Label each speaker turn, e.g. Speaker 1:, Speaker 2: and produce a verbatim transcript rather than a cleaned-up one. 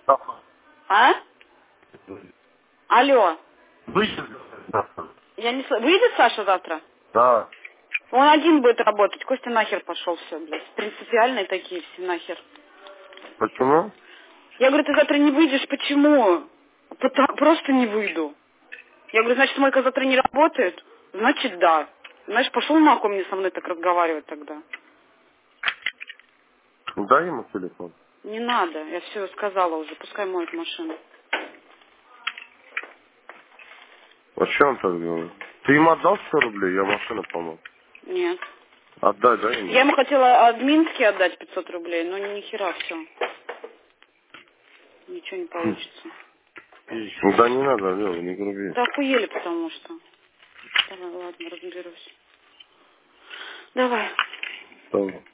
Speaker 1: А? Алло.
Speaker 2: Выйдет завтра?
Speaker 1: Я не слышу. Выйдет Саша завтра?
Speaker 2: Да.
Speaker 1: Он один будет работать. Костя нахер пошел, все, блядь. Принципиальные такие все нахер.
Speaker 2: Почему?
Speaker 1: Я говорю, ты завтра не выйдешь. Почему? Потому- просто не выйду. Я говорю, значит, Мойка завтра не работает? Значит, да. Знаешь, пошел нахуй мне со мной так разговаривать тогда.
Speaker 2: Дай ему телефон.
Speaker 1: Не надо, я все сказала уже, пускай моет машину.
Speaker 2: О чем так говоришь? Ты им отдал сто рублей, я машину помыл.
Speaker 1: Нет.
Speaker 2: Отдай, дай
Speaker 1: Я
Speaker 2: ему.
Speaker 1: ему хотела админски отдать пятьсот рублей, но ни хера все. Ничего не получится.
Speaker 2: Ну да не надо, Лёва, не груби.
Speaker 1: Да охуели, потому что. Давай, ладно, разберусь. Давай.
Speaker 2: Давай.